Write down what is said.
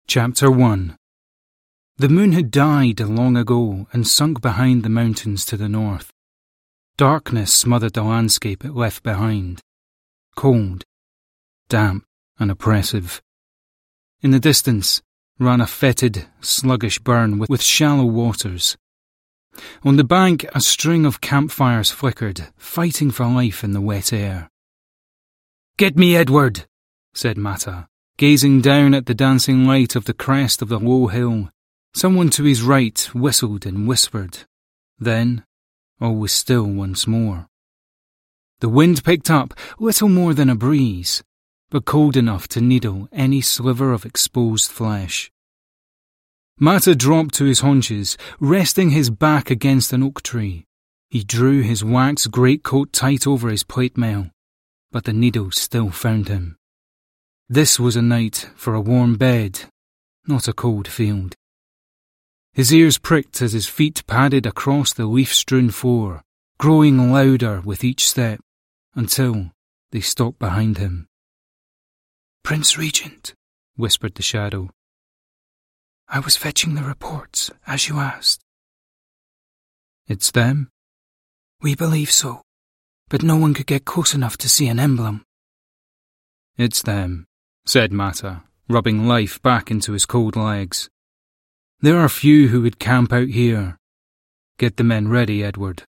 Chapter 1. The moon had died long ago and sunk behind the mountains to the north. Darkness smothered the landscape it left behind. Cold, damp and oppressive. In the distance ran a fetid, sluggish burn with shallow waters. On the bank a string of campfires flickered, fighting for life in the wet air. "Get me Edward," said Mata, gazing down at the dancing light of the crest of the low hill. Someone to his right whistled and whispered. Then all was still once more. The wind picked up, little more than a breeze, but cold enough to needle any sliver of exposed flesh. Mata dropped to his haunches, resting his back against an oak tree. He drew his waxed greatcoat tight over his plate mail, but the needle still found him. This was a night for a warm bed, not a cold field. His ears pricked as his feet padded across the leaf-strewn floor, growing louder with each step, until they stopped behind him. "Prince Regent," whispered the shadow. "I was fetching the reports, as you asked." "It's them?" "We believe so, but no one could get close enough to see an emblem." "It's them," said Mata, rubbing life back into his cold legs. "There are few who would camp out here. Get the men ready, Edward."